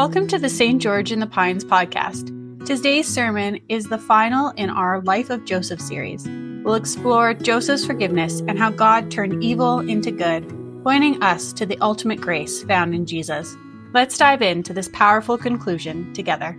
Welcome to the St. George in the Pines podcast. Today's sermon is the final in our Life of Joseph series. We'll explore Joseph's forgiveness and how God turned evil into good, pointing us to the ultimate grace found in Jesus. Let's dive into this powerful conclusion together.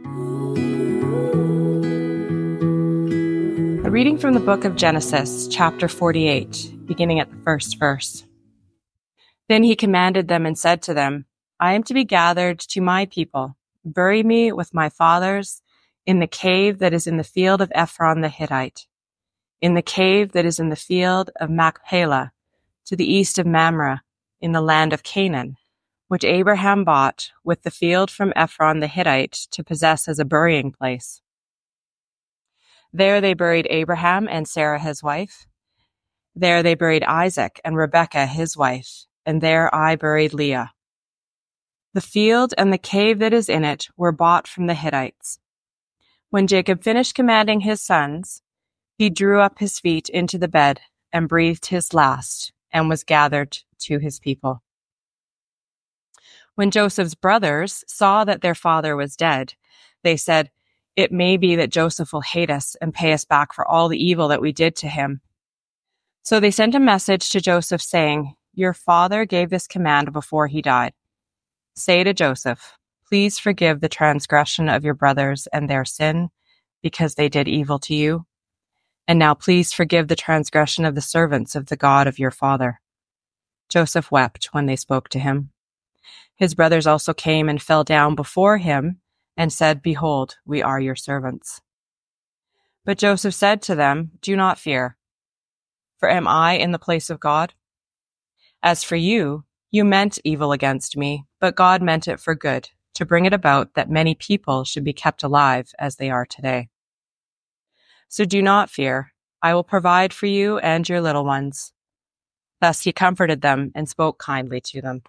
A reading from the book of Genesis, chapter 48, beginning at the first verse. Then he commanded them and said to them, I am to be gathered to my people. Bury me with my fathers in the cave that is in the field of Ephron the Hittite, in the cave that is in the field of Machpelah, to the east of Mamre, in the land of Canaan, which Abraham bought with the field from Ephron the Hittite to possess as a burying place. There they buried Abraham and Sarah his wife. There they buried Isaac and Rebekah his wife, and there I buried Leah. The field and the cave that is in it were bought from the Hittites. When Jacob finished commanding his sons, he drew up his feet into the bed and breathed his last and was gathered to his people. When Joseph's brothers saw that their father was dead, they said, It may be that Joseph will hate us and pay us back for all the evil that we did to him. So they sent a message to Joseph saying, Your father gave this command before he died. Say to Joseph, Please forgive the transgression of your brothers and their sin, because they did evil to you. And now please forgive the transgression of the servants of the God of your father. Joseph wept when they spoke to him. His brothers also came and fell down before him and said, Behold, we are your servants. But Joseph said to them, Do not fear, for am I in the place of God? As for you, you meant evil against me, but God meant it for good, to bring it about that many people should be kept alive as they are today. So do not fear, I will provide for you and your little ones. Thus he comforted them and spoke kindly to them.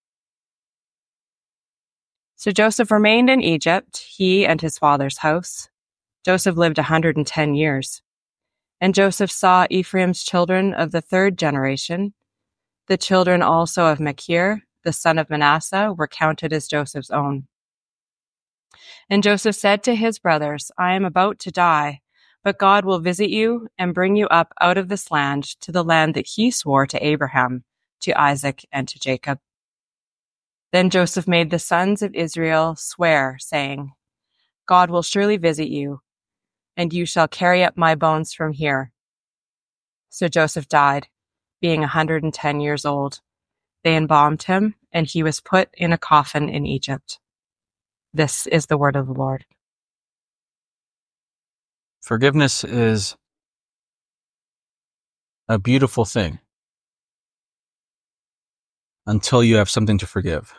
So Joseph remained in Egypt, he and his father's house. Joseph lived 110 years. And Joseph saw Ephraim's children of the third generation. The children also of Machir, the son of Manasseh, were counted as Joseph's own. And Joseph said to his brothers, I am about to die, but God will visit you and bring you up out of this land to the land that he swore to Abraham, to Isaac, and to Jacob. Then Joseph made the sons of Israel swear, saying, God will surely visit you, and you shall carry up my bones from here. So Joseph died, being 110 years old. They embalmed him, and he was put in a coffin in Egypt. This is the word of the Lord. Forgiveness is a beautiful thing until you have something to forgive.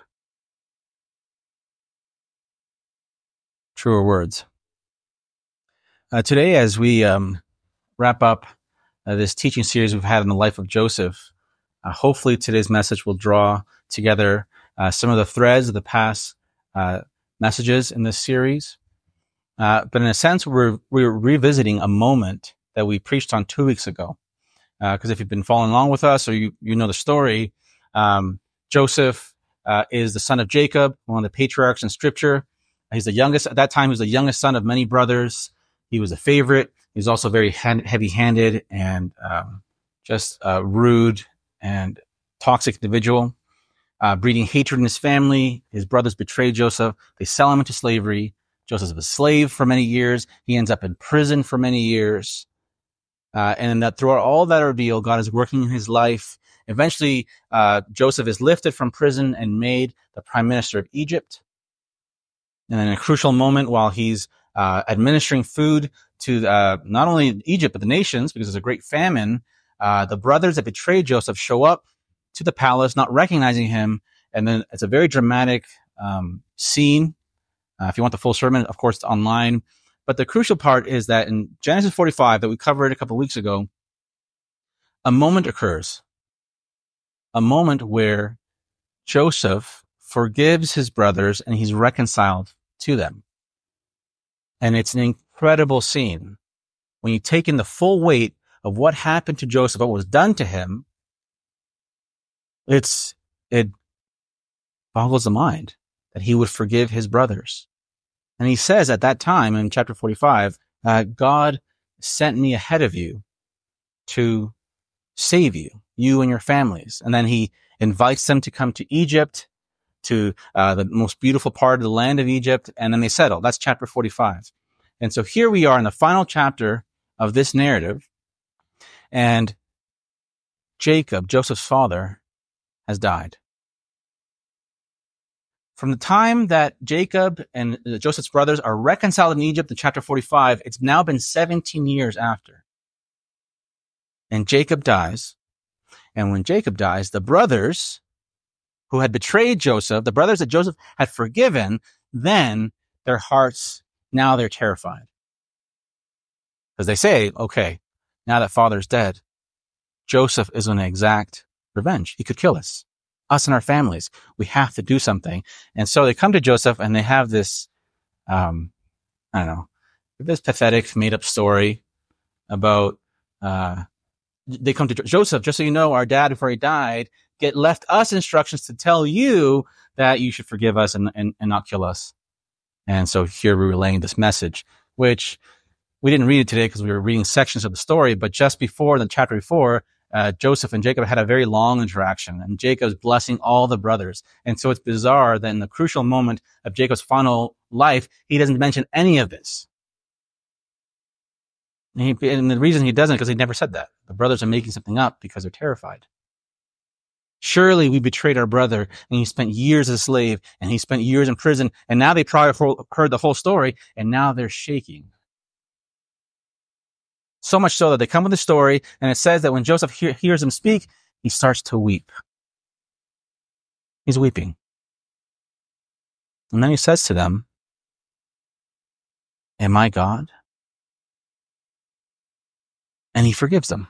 Truer words. Today, as we wrap up this teaching series we've had in the life of Joseph, hopefully today's message will draw together some of the threads of the past messages in this series. But in a sense, we're revisiting a moment that we preached on 2 weeks ago. Because if you've been following along with us, or you know the story, Joseph is the son of Jacob, one of the patriarchs in Scripture. He's the youngest. At that time, he was the youngest son of many brothers. He was a favorite. He was also very heavy-handed and just rude and toxic individual, breeding hatred in his family. His brothers betrayed Joseph. They sell him into slavery. Joseph is a slave for many years. He ends up in prison for many years. And that throughout all that ordeal, God is working in his life. Eventually, Joseph is lifted from prison and made the prime minister of Egypt. And in a crucial moment, while he's administering food to not only Egypt, but the nations, because there's a great famine, the brothers that betrayed Joseph show up to the palace, not recognizing him. And then it's a very dramatic scene. If you want the full sermon, of course, it's online. But the crucial part is that in Genesis 45, that we covered a couple of weeks ago, a moment occurs. A moment where Joseph forgives his brothers and he's reconciled to them. And it's an incredible scene. When you take in the full weight of what happened to Joseph, what was done to him, it boggles the mind that he would forgive his brothers. And he says at that time in chapter 45, God sent me ahead of you to save you, you and your families. And then he invites them to come to Egypt, to the most beautiful part of the land of Egypt, and then they settle. That's chapter 45. And so here we are in the final chapter of this narrative, and Jacob, Joseph's father, has died. From the time that Jacob and Joseph's brothers are reconciled in Egypt in chapter 45, it's now been 17 years after. And Jacob dies. And when Jacob dies, the brothers who had betrayed Joseph, the brothers that Joseph had forgiven, then their hearts, now they're terrified. Because they say, okay, now that father's dead, Joseph is going to exact revenge. He could kill us and our families. We have to do something. And so they come to Joseph and they have this, this pathetic made up story about, they come to Joseph, just so you know, our dad, before he died, left us instructions to tell you that you should forgive us and not kill us. And so here we're relaying this message, which we didn't read it today because we were reading sections of the story, but just before, the chapter before, Joseph and Jacob had a very long interaction, and Jacob's blessing all the brothers. And so it's bizarre that in the crucial moment of Jacob's final life, he doesn't mention any of this. And the reason he doesn't, because he never said that. The brothers are making something up because they're terrified. Surely we betrayed our brother, and he spent years as a slave, and he spent years in prison, and now they probably heard the whole story, and now they're shaking. So much so that they come with the story, and it says that when Joseph hears them speak, he starts to weep. He's weeping. And then he says to them, "Am I God?" And he forgives them.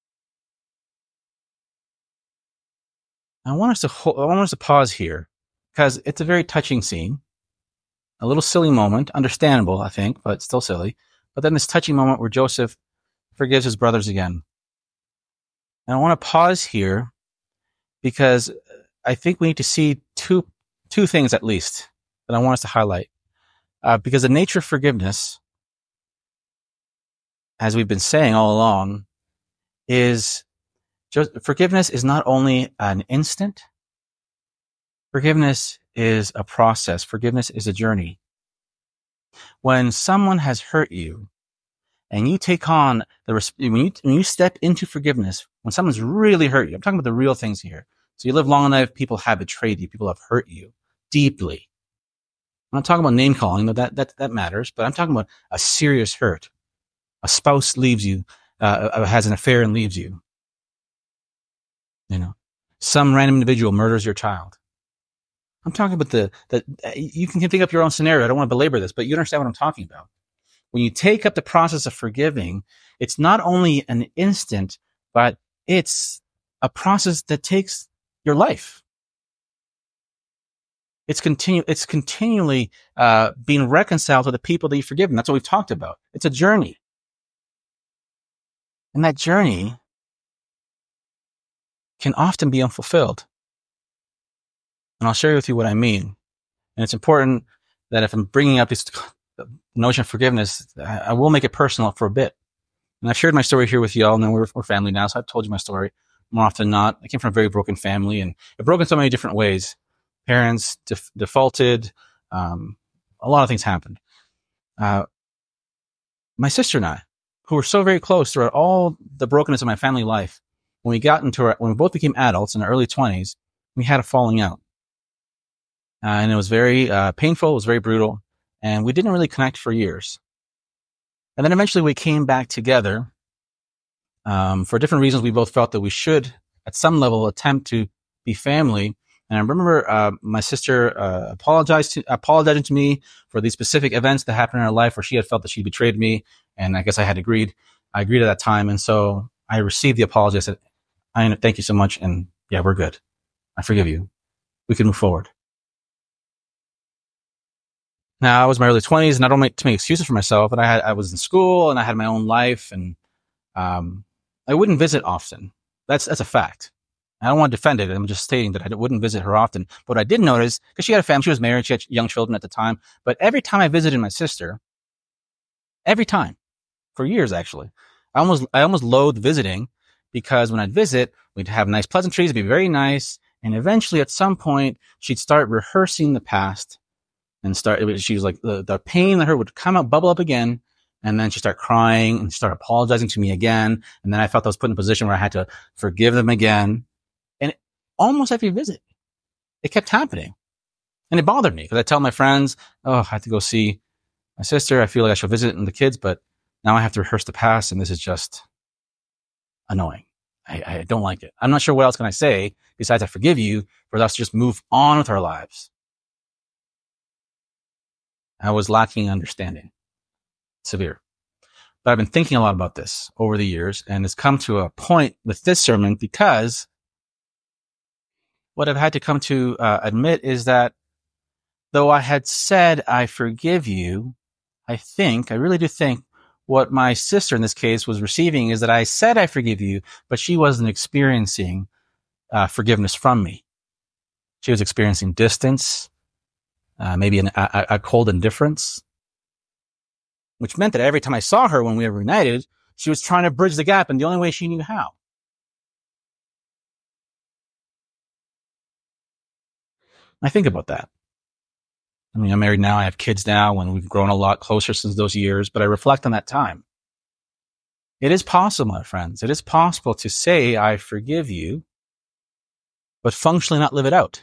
I want us to pause here because it's a very touching scene, a little silly moment, understandable, I think, but still silly. But then this touching moment where Joseph forgives his brothers again. And I want to pause here because I think we need to see two things at least that I want us to highlight. Because the nature of forgiveness, as we've been saying all along, is forgiveness is not only an instant. Forgiveness is a process. Forgiveness is a journey. When someone has hurt you, and you take on when you step into forgiveness, when someone's really hurt you, I'm talking about the real things here. So you live long enough, people have betrayed you, people have hurt you deeply. I'm not talking about name calling, though that matters, but I'm talking about a serious hurt. A spouse leaves you, has an affair and leaves you. Some random individual murders your child. I'm talking about you can think up your own scenario. I don't want to belabor this, but you understand what I'm talking about. When you take up the process of forgiving, it's not only an instant, but it's a process that takes your life. It's continually being reconciled to the people that you've forgiven. That's what we've talked about. It's a journey. And that journey can often be unfulfilled. And I'll share with you what I mean. And it's important that if I'm bringing up this notion of forgiveness, I will make it personal for a bit. And I've shared my story here with you all, and we're family now, so I've told you my story more often than not. I came from a very broken family, and it broke in so many different ways. Parents defaulted. A lot of things happened. My sister and I, who were so very close throughout all the brokenness of my family life, when we both became adults in our early 20s, we had a falling out. And it was very painful. It was very brutal. And we didn't really connect for years. And then eventually we came back together. For different reasons, we both felt that we should, at some level, attempt to be family. And I remember my sister apologizing to me for these specific events that happened in her life where she had felt that she betrayed me. And I guess I had agreed. I agreed at that time. And so I received the apology. I said, thank you so much. And yeah, we're good. I forgive you. We can move forward. Now, I was in my early 20s, and I don't make too many excuses for myself. And I was in school, and I had my own life, and I wouldn't visit often. That's a fact. I don't want to defend it. I'm just stating that I wouldn't visit her often. But what I did notice, because she had a family, she was married, she had young children at the time. But every time I visited my sister, every time, for years actually, I almost loathed visiting, because when I'd visit, we'd have nice pleasantries, it'd be very nice. And eventually at some point, she'd start rehearsing the past and she was like, the pain in her would come out, bubble up again. And then she'd start crying and start apologizing to me again. And then I felt I was put in a position where I had to forgive them again. And almost every visit, it kept happening. And it bothered me, because I tell my friends, oh, I have to go see my sister. I feel like I should visit the kids, but now I have to rehearse the past, and this is just annoying. I don't like it. I'm not sure what else can I say besides I forgive you, for us to just move on with our lives. I was lacking understanding. Severe. But I've been thinking a lot about this over the years, and it's come to a point with this sermon, because what I've had to come to admit is that though I had said, I forgive you, I really do think what my sister in this case was receiving is that I said, I forgive you, but she wasn't experiencing forgiveness from me. She was experiencing distance, maybe a cold indifference, which meant that every time I saw her when we were reunited, she was trying to bridge the gap in the only way she knew how. I think about that. I mean, I'm married now. I have kids now, and we've grown a lot closer since those years, but I reflect on that time. It is possible, my friends. It is possible to say, I forgive you, but functionally not live it out.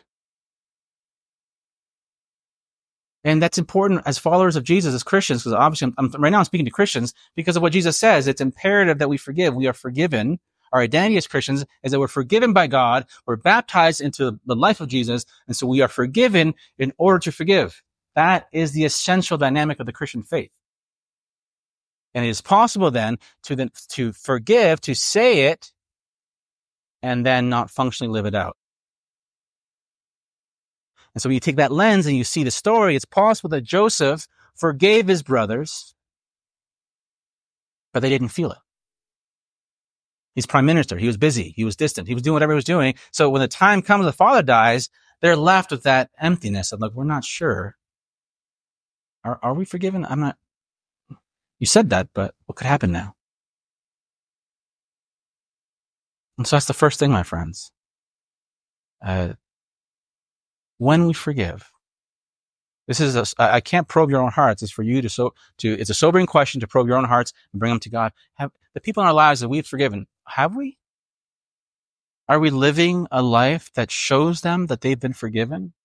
And that's important as followers of Jesus, as Christians, because obviously right now I'm speaking to Christians because of what Jesus says. It's imperative that we forgive. We are forgiven. Our identity as Christians is that we're forgiven by God. We're baptized into the life of Jesus. And so we are forgiven in order to forgive. That is the essential dynamic of the Christian faith. And it is possible then to forgive, to say it, and then not functionally live it out. And so when you take that lens and you see the story, it's possible that Joseph forgave his brothers, but they didn't feel it. He's prime minister. He was busy. He was distant. He was doing whatever he was doing. So when the time comes, the father dies, they're left with that emptiness of like, we're not sure. Are we forgiven? I'm not. You said that, but what could happen now? And so that's the first thing, my friends. When we forgive, this is I can't probe your own hearts. It's for you it's a sobering question to probe your own hearts and bring them to God. Have the people in our lives that we've forgiven, have we? Are we living a life that shows them that they've been forgiven?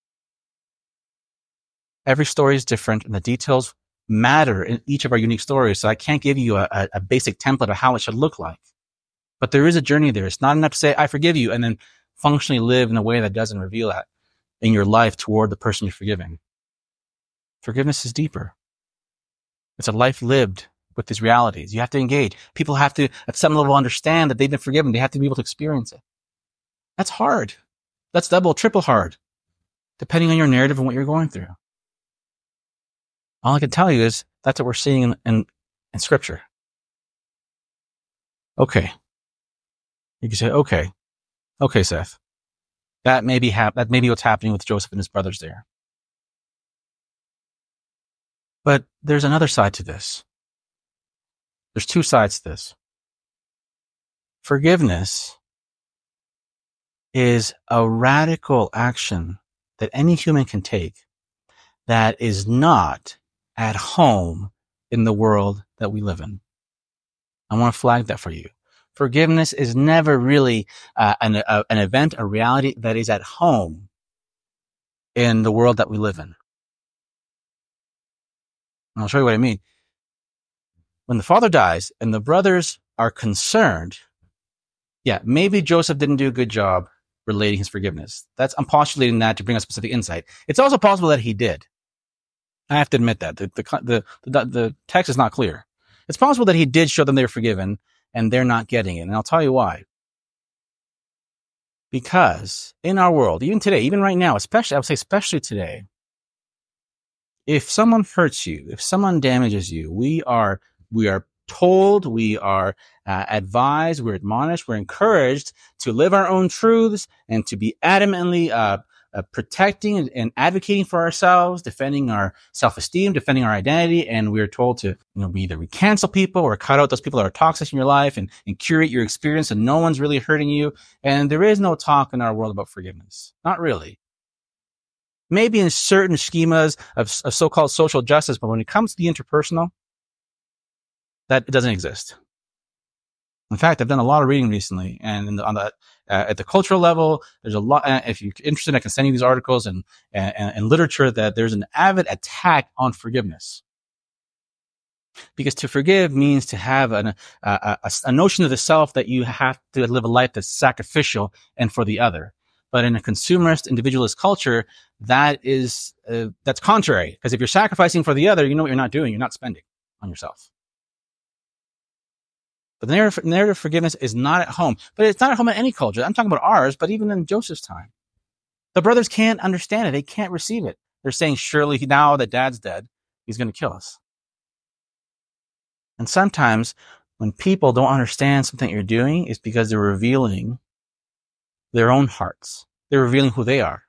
Every story is different, and the details matter in each of our unique stories. So I can't give you a basic template of how it should look like. But there is a journey there. It's not enough to say, I forgive you, and then functionally live in a way that doesn't reveal that in your life toward the person you're forgiving. Forgiveness is deeper. It's a life lived with these realities. You have to engage. People have to, at some level, understand that they've been forgiven. They have to be able to experience it. That's hard. That's double, triple hard, depending on your narrative and what you're going through. All I can tell you is that's what we're seeing in Scripture. Okay. You can say, okay, Seth. That may be what's happening with Joseph and his brothers there. But there's another side to this. There's two sides to this. Forgiveness is a radical action that any human can take that is not at home in the world that we live in. I want to flag that for you. Forgiveness is never really an event, a reality that is at home in the world that we live in. And I'll show you what I mean. When the father dies and the brothers are concerned, yeah, maybe Joseph didn't do a good job relating his forgiveness. I'm postulating that to bring a specific insight. It's also possible that he did. I have to admit that. The text is not clear. It's possible that he did show them they were forgiven and they're not getting it. And I'll tell you why. Because in our world, even today, even right now, especially today, if someone hurts you, if someone damages you, we are told, we are advised, we're admonished, we're encouraged to live our own truths and to be adamantly protecting and advocating for ourselves, defending our self-esteem, defending our identity. And we're told to, we cancel people or cut out those people that are toxic in your life and curate your experience, and no one's really hurting you. And there is no talk in our world about forgiveness. Not really. Maybe in certain schemas of so-called social justice, but when it comes to the interpersonal, that it doesn't exist. In fact, I've done a lot of reading recently, and at the cultural level, there's a lot. If you're interested, I can send you these articles and literature that there's an avid attack on forgiveness, because to forgive means to have a notion of the self that you have to live a life that's sacrificial and for the other. But in a consumerist, individualist culture, that's contrary. Because if you're sacrificing for the other, you know what you're not doing. You're not spending on yourself. But the narrative of forgiveness is not at home. But it's not at home in any culture. I'm talking about ours, but even in Joseph's time. The brothers can't understand it. They can't receive it. They're saying, surely now that dad's dead, he's going to kill us. And sometimes when people don't understand something you're doing, it's because they're revealing their own hearts. They're revealing who they are.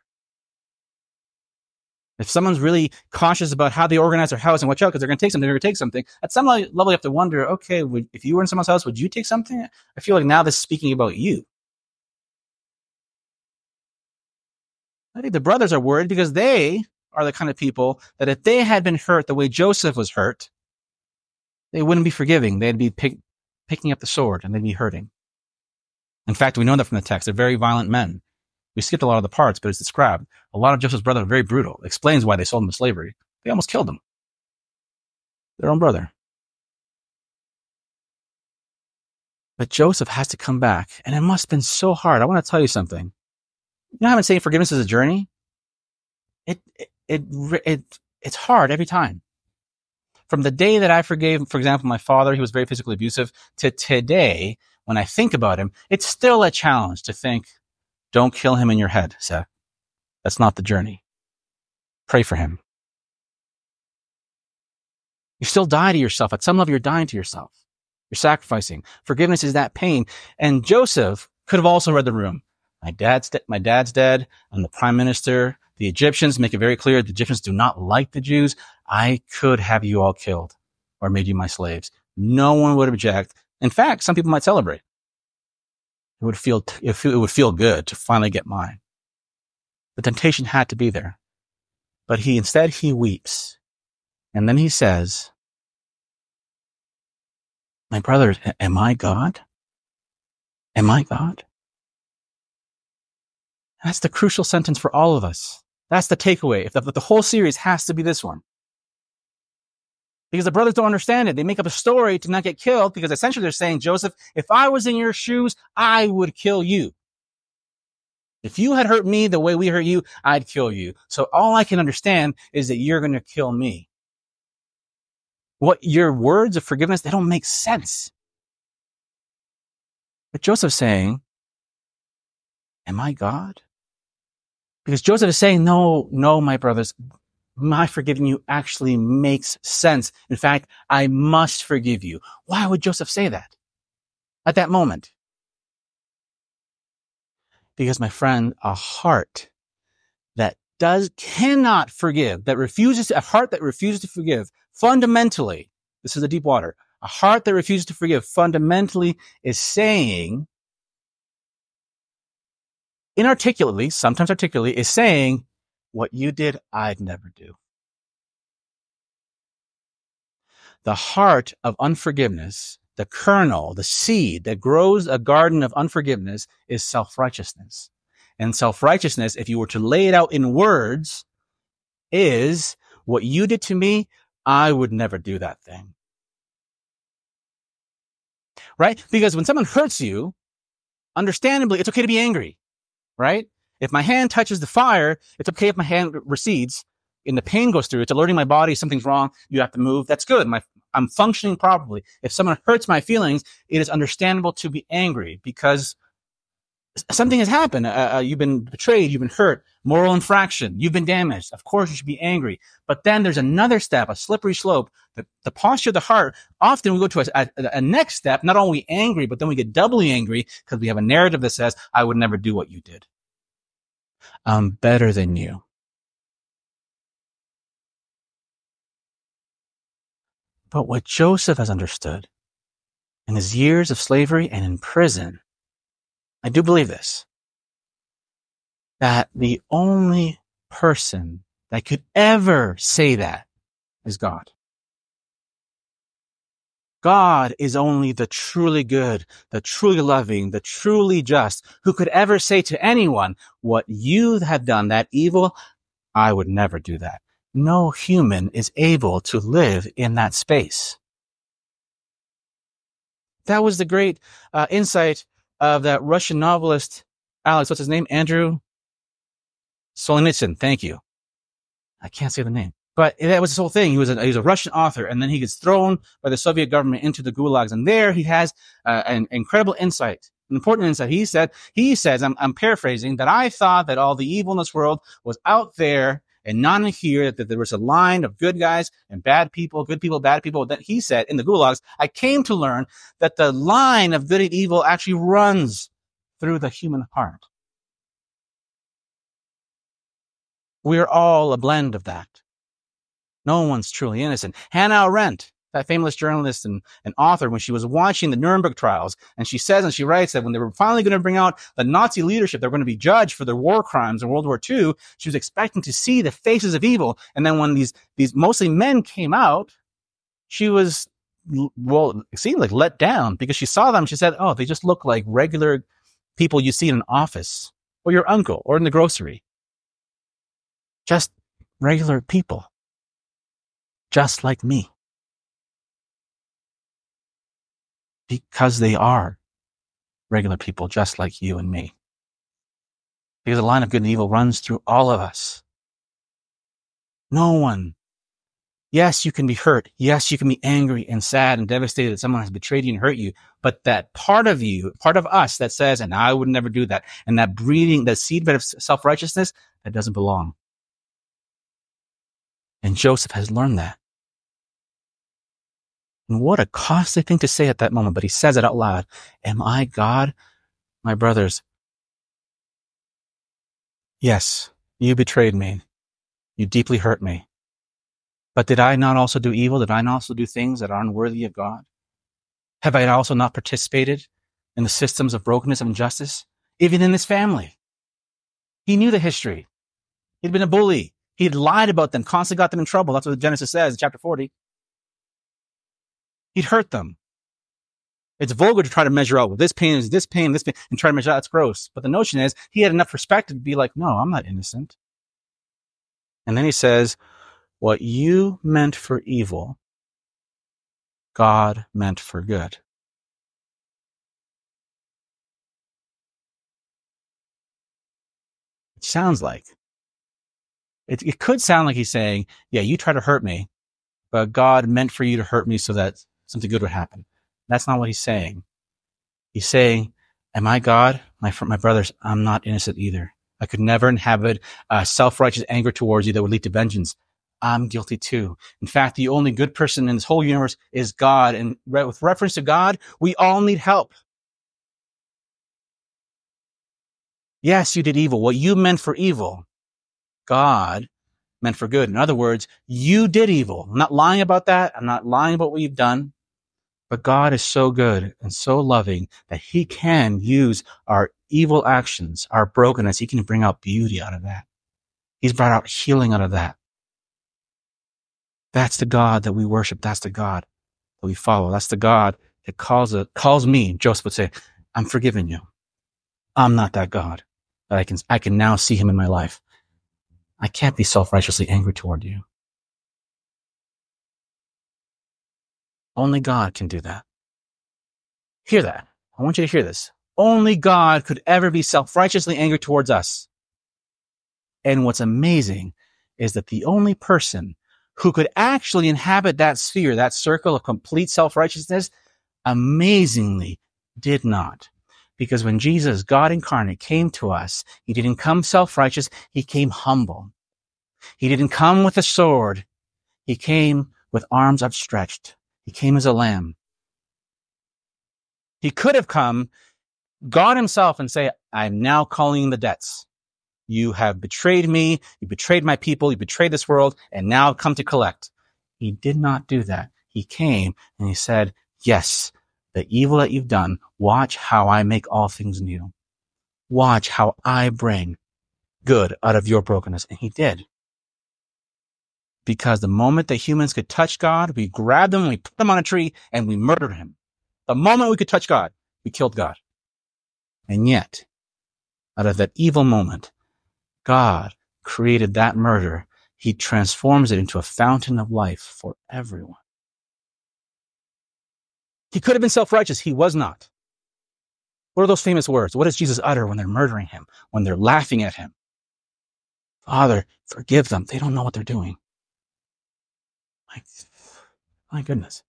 If someone's really cautious about how they organize their house, and watch out because they're going to take something, at some level you have to wonder, okay, if you were in someone's house, would you take something? I feel like now this is speaking about you. I think the brothers are worried because they are the kind of people that if they had been hurt the way Joseph was hurt, they wouldn't be forgiving. They'd be picking up the sword and they'd be hurting. In fact, we know that from the text. They're very violent men. We skipped a lot of the parts, but it's described. A lot of Joseph's brothers are very brutal. It explains why they sold him to slavery. They almost killed him. Their own brother. But Joseph has to come back, and it must have been so hard. I want to tell you something. You know how I've been saying forgiveness is a journey? It's hard every time. From the day that I forgave, for example, my father, he was very physically abusive, to today, when I think about him, it's still a challenge to think, don't kill him in your head, Seth. That's not the journey. Pray for him. You still die to yourself. At some level, you're dying to yourself. You're sacrificing. Forgiveness is that pain. And Joseph could have also read the room. My dad's dead. I'm the prime minister. The Egyptians make it very clear the Egyptians do not like the Jews. I could have you all killed or made you my slaves. No one would object. In fact, some people might celebrate. It would feel good to finally get mine. The temptation had to be there. But instead he weeps. And then he says, my brothers, am I God? Am I God? That's the crucial sentence for all of us. That's the takeaway. If the whole series has to be this one. Because the brothers don't understand it. They make up a story to not get killed because essentially they're saying, Joseph, if I was in your shoes, I would kill you. If you had hurt me the way we hurt you, I'd kill you. So all I can understand is that you're going to kill me. What your words of forgiveness, they don't make sense. But Joseph's saying, am I God? Because Joseph is saying, no, my brothers, my forgiving you actually makes sense. In fact, I must forgive you. Why would Joseph say that at that moment? Because, my friend, a heart that cannot forgive, a heart that refuses to forgive, fundamentally, this is the deep water, a heart that refuses to forgive fundamentally is saying, inarticulately, sometimes articulately, is saying, what you did, I'd never do. The heart of unforgiveness, the kernel, the seed that grows a garden of unforgiveness is self-righteousness. And self-righteousness, if you were to lay it out in words, is what you did to me, I would never do that thing. Right? Because when someone hurts you, understandably, it's okay to be angry. Right? If my hand touches the fire, it's okay if my hand recedes and the pain goes through. It's alerting my body something's wrong. You have to move. That's good. I'm functioning properly. If someone hurts my feelings, it is understandable to be angry because something has happened. You've been betrayed. You've been hurt. Moral infraction. You've been damaged. Of course, you should be angry. But then there's another step, a slippery slope. The posture of the heart. Often we go to a next step, not only angry, but then we get doubly angry because we have a narrative that says, I would never do what you did. I'm better than you. But what Joseph has understood in his years of slavery and in prison, I do believe this, that the only person that could ever say that is God. God is only the truly good, the truly loving, the truly just, who could ever say to anyone, what you have done, that evil, I would never do that. No human is able to live in that space. That was the great insight of that Russian novelist, Alex, what's his name? Andrew Solzhenitsyn. Thank you. I can't say the name. But that was his whole thing. He was a Russian author, and then he gets thrown by the Soviet government into the gulags. And there he has an incredible insight, an important insight. He says, I'm paraphrasing, that I thought that all the evil in this world was out there and not in here, that there was a line of good guys and bad people, good people, bad people. That he said in the gulags, I came to learn that the line of good and evil actually runs through the human heart. We're all a blend of that. No one's truly innocent. Hannah Arendt, that famous journalist and author, when she was watching the Nuremberg trials, and she says and she writes that when they were finally going to bring out the Nazi leadership, they were going to be judged for their war crimes in World War II, she was expecting to see the faces of evil. And then when these mostly men came out, she was, well, it seemed like let down because she saw them. She said, oh, they just look like regular people you see in an office or your uncle or in the grocery. Just regular people. Just like me. Because they are regular people just like you and me. Because the line of good and evil runs through all of us. No one. Yes, you can be hurt. Yes, you can be angry and sad and devastated that someone has betrayed you and hurt you. But that part of you, part of us that says, and I would never do that, and that breeding, that seedbed of self-righteousness, that doesn't belong. And Joseph has learned that. And what a costly thing to say at that moment, but he says it out loud. Am I God? My brothers, yes, you betrayed me. You deeply hurt me. But did I not also do evil? Did I not also do things that are unworthy of God? Have I also not participated in the systems of brokenness and injustice? Even in his family. He knew the history. He'd been a bully. He had lied about them, constantly got them in trouble. That's what Genesis says in chapter 40. He'd hurt them. It's vulgar to try to measure out, well, this pain is this pain, and try to measure out. That's gross. But the notion is he had enough perspective to be like, no, I'm not innocent. And then he says, what you meant for evil, God meant for good. It sounds like. It could sound like he's saying, yeah, you try to hurt me, but God meant for you to hurt me so that something good would happen. That's not what he's saying. He's saying, am I God? My brothers, I'm not innocent either. I could never inhabit self-righteous anger towards you that would lead to vengeance. I'm guilty too. In fact, the only good person in this whole universe is God. And with reference to God, we all need help. Yes, you did evil. What you meant for evil, God meant for good. In other words, you did evil. I'm not lying about that. I'm not lying about what you've done. But God is so good and so loving that he can use our evil actions, our brokenness. He can bring out beauty out of that. He's brought out healing out of that. That's the God that we worship. That's the God that we follow. That's the God that calls me. Joseph would say, I'm forgiving you. I'm not that God. But I can now see him in my life. I can't be self-righteously angry toward you. Only God can do that. Hear that. I want you to hear this. Only God could ever be self-righteously angry towards us. And what's amazing is that the only person who could actually inhabit that sphere, that circle of complete self-righteousness, amazingly did not. Because when Jesus, God incarnate, came to us, he didn't come self-righteous, he came humble. He didn't come with a sword. He came with arms upstretched. He came as a lamb. He could have come, God himself, and say, I'm now calling the debts. You have betrayed me. You betrayed my people. You betrayed this world, and now I've come to collect. He did not do that. He came and he said, yes, the evil that you've done, watch how I make all things new. Watch how I bring good out of your brokenness. And he did. Because the moment that humans could touch God, we grabbed him, we put him on a tree, and we murdered him. The moment we could touch God, we killed God. And yet, out of that evil moment, God created that murder. He transforms it into a fountain of life for everyone. He could have been self-righteous. He was not. What are those famous words? What does Jesus utter when they're murdering him, when they're laughing at him? Father, forgive them. They don't know what they're doing. My goodness.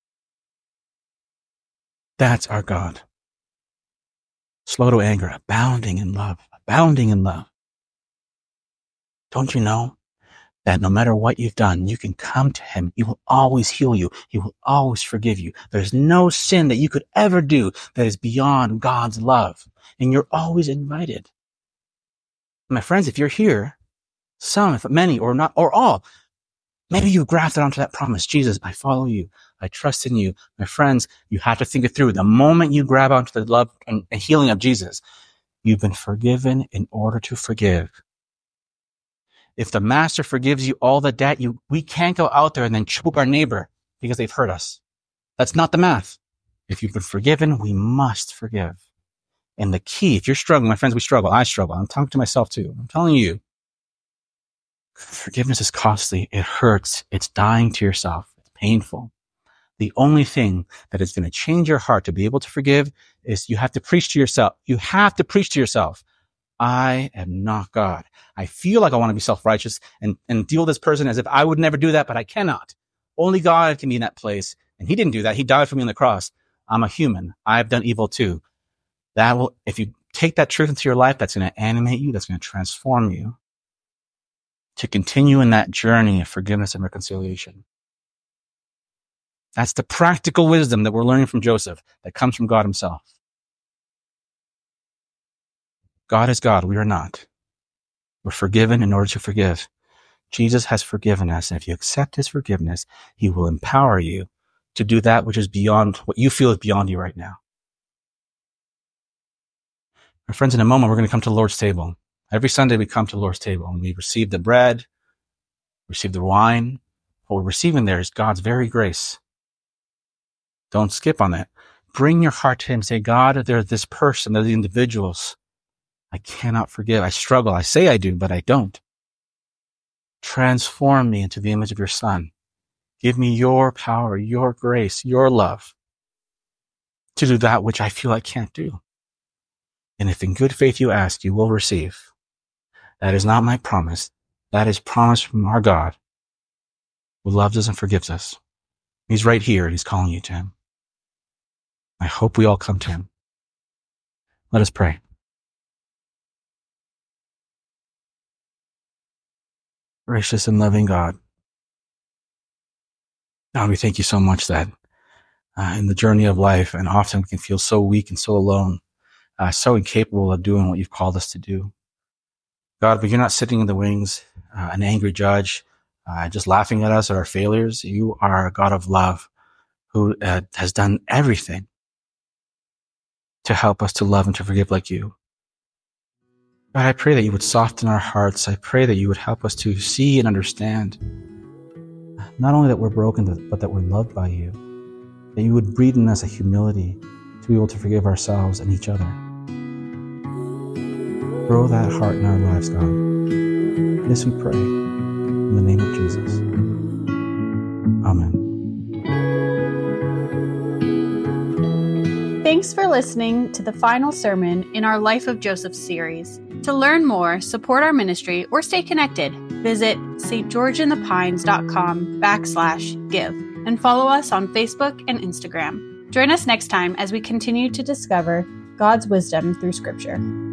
That's our God. Slow to anger, abounding in love, abounding in love. Don't you know that no matter what you've done, you can come to him. He will always heal you. He will always forgive you. There's no sin that you could ever do that is beyond God's love. And you're always invited. My friends, if you're here, some, if many, or not, or all, maybe you've grafted onto that promise. Jesus, I follow you. I trust in you. My friends, you have to think it through. The moment you grab onto the love and healing of Jesus, you've been forgiven in order to forgive. If the master forgives you all the debt, we can't go out there and then choke our neighbor because they've hurt us. That's not the math. If you've been forgiven, we must forgive. And the key, if you're struggling, my friends, we struggle. I struggle. I'm talking to myself too. I'm telling you, forgiveness is costly. It hurts. It's dying to yourself. It's painful. The only thing that is going to change your heart to be able to forgive is you have to preach to yourself. You have to preach to yourself. I am not God. I feel like I want to be self-righteous and deal with this person as if I would never do that, but I cannot. Only God can be in that place. And he didn't do that. He died for me on the cross. I'm a human. I've done evil too. That will, if you take that truth into your life, that's going to animate you. That's going to transform you to continue in that journey of forgiveness and reconciliation. That's the practical wisdom that we're learning from Joseph that comes from God himself. God is God. We are not. We're forgiven in order to forgive. Jesus has forgiven us. And if you accept his forgiveness, he will empower you to do that which is beyond what you feel is beyond you right now. My friends, in a moment, we're going to come to the Lord's table. Every Sunday we come to the Lord's table and we receive the bread, receive the wine. What we're receiving there is God's very grace. Don't skip on that. Bring your heart to him. Say, God, there's this person, there's the individuals I cannot forgive. I struggle. I say I do, but I don't. Transform me into the image of your Son. Give me your power, your grace, your love to do that which I feel I can't do. And if in good faith you ask, you will receive. That is not my promise. That is promise from our God who loves us and forgives us. He's right here and he's calling you to him. I hope we all come to him. Let us pray. Gracious and loving God, we thank you so much that in the journey of life, and often we can feel so weak and so alone, so incapable of doing what you've called us to do. God, but you're not sitting in the wings, an angry judge, just laughing at us at our failures. You are a God of love who has done everything to help us to love and to forgive like you. God, I pray that you would soften our hearts. I pray that you would help us to see and understand not only that we're broken, but that we're loved by you. That you would breathe in us a humility to be able to forgive ourselves and each other. Grow that heart in our lives, God. This we pray in the name of Jesus. Amen. Thanks for listening to the final sermon in our Life of Joseph series. To learn more, support our ministry, or stay connected, visit stgeorgeinthepines.com/give and follow us on Facebook and Instagram. Join us next time as we continue to discover God's wisdom through Scripture.